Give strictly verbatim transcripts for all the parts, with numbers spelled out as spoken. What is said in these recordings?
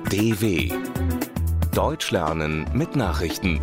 D W Deutsch lernen mit Nachrichten.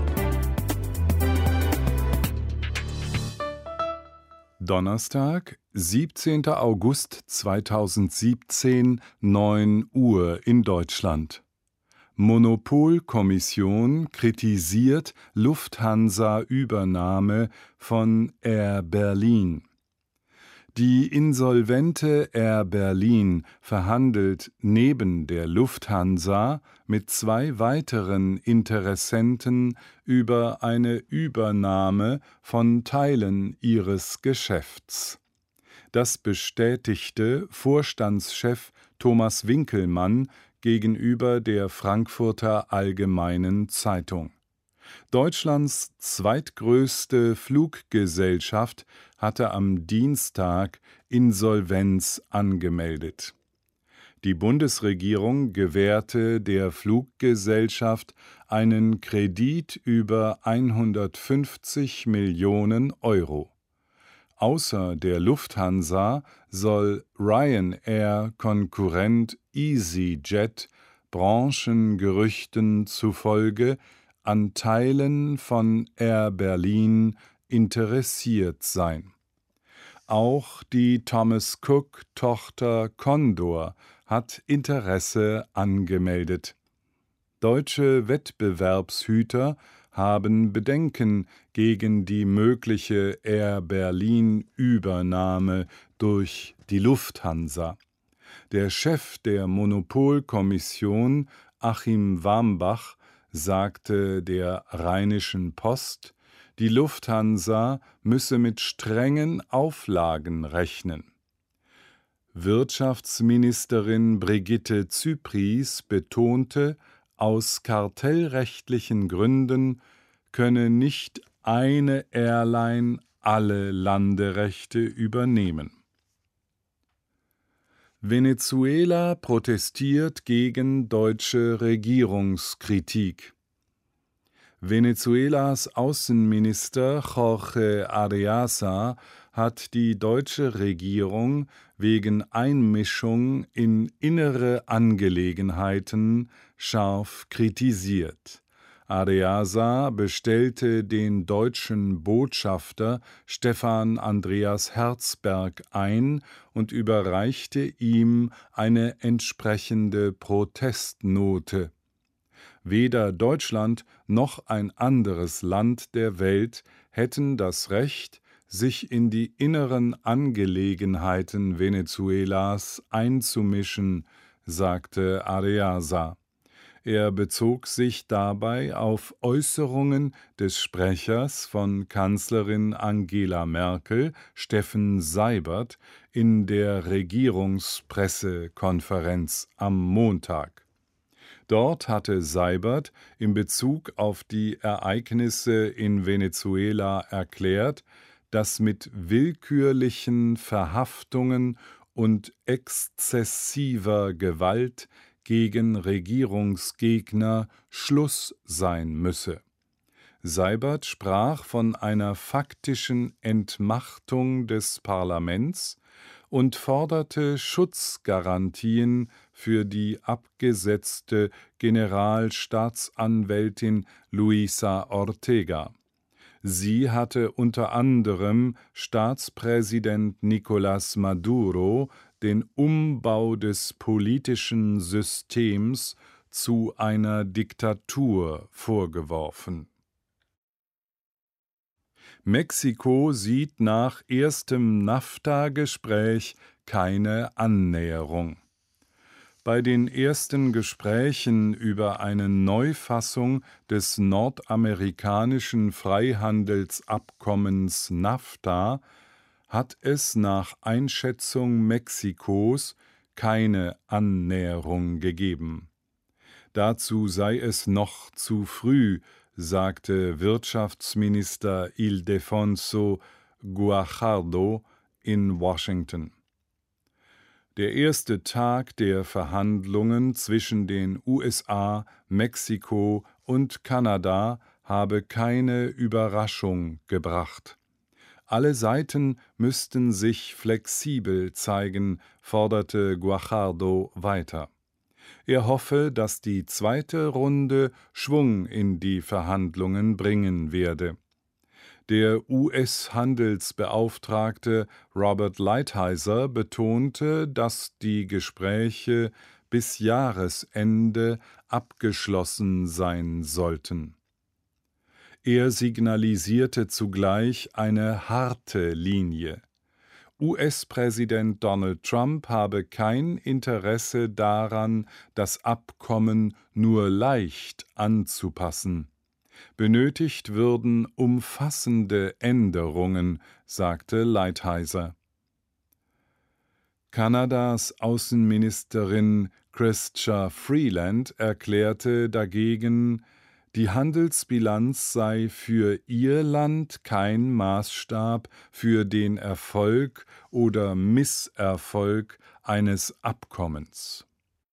Donnerstag, siebzehnter August zweitausendsiebzehn, neun Uhr in Deutschland. Monopolkommission kritisiert Lufthansa-Übernahme von Air Berlin. Die insolvente Air Berlin verhandelt neben der Lufthansa mit zwei weiteren Interessenten über eine Übernahme von Teilen ihres Geschäfts. Das bestätigte Vorstandschef Thomas Winkelmann gegenüber der Frankfurter Allgemeinen Zeitung. Deutschlands zweitgrößte Fluggesellschaft hatte am Dienstag Insolvenz angemeldet. Die Bundesregierung gewährte der Fluggesellschaft einen Kredit über hundertfünfzig Millionen Euro. Außer der Lufthansa soll Ryanair-Konkurrent EasyJet Branchengerüchten zufolge an Teilen von Air Berlin interessiert sein. Auch die Thomas Cook-Tochter Condor hat Interesse angemeldet. Deutsche Wettbewerbshüter haben Bedenken gegen die mögliche Air Berlin-Übernahme durch die Lufthansa. Der Chef der Monopolkommission, Achim Wambach, sagte der Rheinischen Post, die Lufthansa müsse mit strengen Auflagen rechnen. Wirtschaftsministerin Brigitte Zypries betonte, aus kartellrechtlichen Gründen könne nicht eine Airline alle Landerechte übernehmen. Venezuela protestiert gegen deutsche Regierungskritik. Venezuelas Außenminister Jorge Arreaza hat die deutsche Regierung wegen Einmischung in innere Angelegenheiten scharf kritisiert. Arreaza bestellte den deutschen Botschafter Stefan Andreas Herzberg ein und überreichte ihm eine entsprechende Protestnote. Weder Deutschland noch ein anderes Land der Welt hätten das Recht, sich in die inneren Angelegenheiten Venezuelas einzumischen, sagte Arreaza. Er bezog sich dabei auf Äußerungen des Sprechers von Kanzlerin Angela Merkel, Steffen Seibert, in der Regierungspressekonferenz am Montag. Dort hatte Seibert in Bezug auf die Ereignisse in Venezuela erklärt, dass mit willkürlichen Verhaftungen und exzessiver Gewalt gegen Regierungsgegner Schluss sein müsse. Seibert sprach von einer faktischen Entmachtung des Parlaments und forderte Schutzgarantien für die abgesetzte Generalstaatsanwältin Luisa Ortega. Sie hatte unter anderem Staatspräsident Nicolás Maduro den Umbau des politischen Systems zu einer Diktatur vorgeworfen. Mexiko sieht nach erstem NAFTA-Gespräch keine Annäherung. Bei den ersten Gesprächen über eine Neufassung des nordamerikanischen Freihandelsabkommens NAFTA hat es nach Einschätzung Mexikos keine Annäherung gegeben. Dazu sei es noch zu früh, sagte Wirtschaftsminister Ildefonso Guajardo in Washington. Der erste Tag der Verhandlungen zwischen den U S A, Mexiko und Kanada habe keine Überraschung gebracht. Alle Seiten müssten sich flexibel zeigen, forderte Guajardo weiter. Er hoffe, dass die zweite Runde Schwung in die Verhandlungen bringen werde. Der U S-Handelsbeauftragte Robert Lighthizer betonte, dass die Gespräche bis Jahresende abgeschlossen sein sollten. Er signalisierte zugleich eine harte Linie. U S-Präsident Donald Trump habe kein Interesse daran, das Abkommen nur leicht anzupassen. Benötigt würden umfassende Änderungen, sagte Lighthizer. Kanadas Außenministerin Chrystia Freeland erklärte dagegen, die Handelsbilanz sei für ihr Land kein Maßstab für den Erfolg oder Misserfolg eines Abkommens.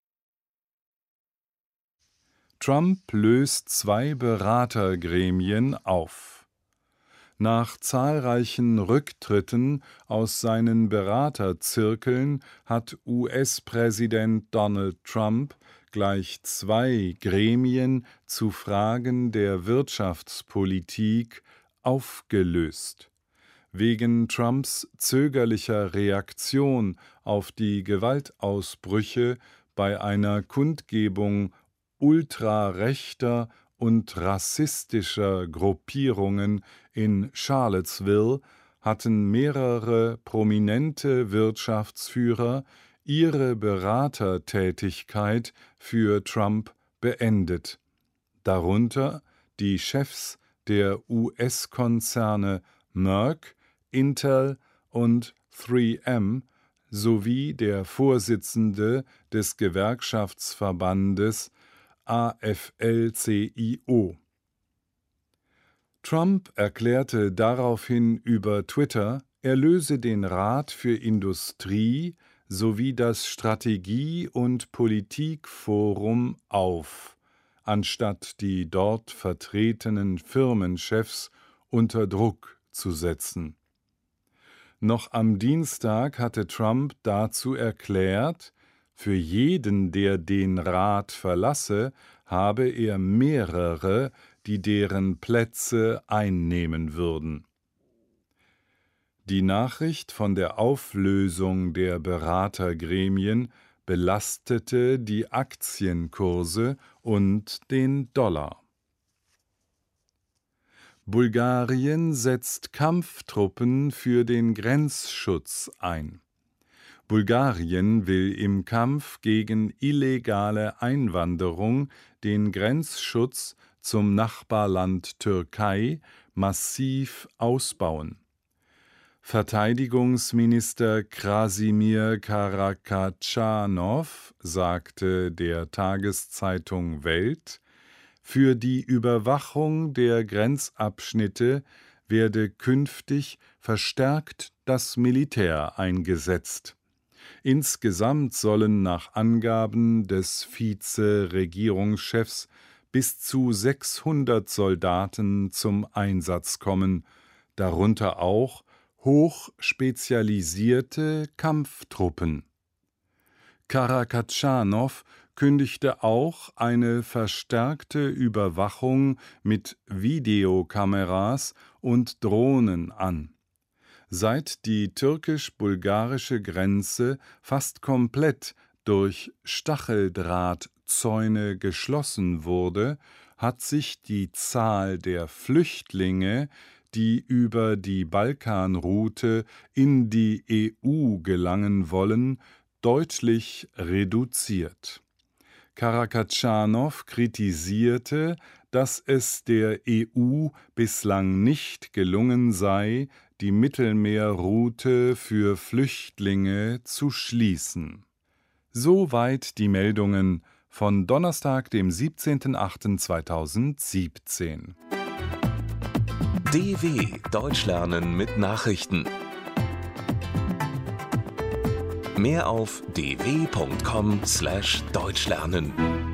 Trump löst zwei Beratergremien auf. Nach zahlreichen Rücktritten aus seinen Beraterzirkeln hat U S-Präsident Donald Trump gleich zwei Gremien zu Fragen der Wirtschaftspolitik aufgelöst. Wegen Trumps zögerlicher Reaktion auf die Gewaltausbrüche bei einer Kundgebung ultrarechter und rassistischer Gruppierungen in Charlottesville hatten mehrere prominente Wirtschaftsführer ihre Beratertätigkeit für Trump beendet, darunter die Chefs der U S-Konzerne Merck, Intel und drei M sowie der Vorsitzende des Gewerkschaftsverbandes A F L C I O. Trump erklärte daraufhin über Twitter, er löse den Rat für Industrie sowie das Strategie- und Politikforum auf, anstatt die dort vertretenen Firmenchefs unter Druck zu setzen. Noch am Dienstag hatte Trump dazu erklärt, für jeden, der den Rat verlasse, habe er mehrere, die deren Plätze einnehmen würden. Die Nachricht von der Auflösung der Beratergremien belastete die Aktienkurse und den Dollar. Bulgarien setzt Kampftruppen für den Grenzschutz ein. Bulgarien will im Kampf gegen illegale Einwanderung den Grenzschutz zum Nachbarland Türkei massiv ausbauen. Verteidigungsminister Krasimir Karakatschanow sagte der Tageszeitung Welt, für die Überwachung der Grenzabschnitte werde künftig verstärkt das Militär eingesetzt. Insgesamt sollen nach Angaben des Vize-Regierungschefs bis zu sechshundert Soldaten zum Einsatz kommen, darunter auch hochspezialisierte Kampftruppen. Karakatschanow kündigte auch eine verstärkte Überwachung mit Videokameras und Drohnen an. Seit die türkisch-bulgarische Grenze fast komplett durch Stacheldrahtzäune geschlossen wurde, hat sich die Zahl der Flüchtlinge, die über die Balkanroute in die E U gelangen wollen, deutlich reduziert. Karakatschanow kritisierte, dass es der E U bislang nicht gelungen sei, die Mittelmeerroute für Flüchtlinge zu schließen. Soweit die Meldungen von Donnerstag, dem siebzehnten achten zweitausendsiebzehn. D W Deutsch lernen mit Nachrichten. Mehr auf d w punkt com slash deutsch lernen.